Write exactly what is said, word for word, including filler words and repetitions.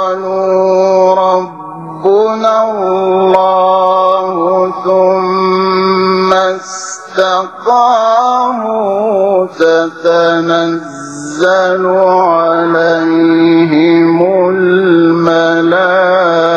قالوا ربنا الله ثم استقاموا تتنزل عليهم الملائكة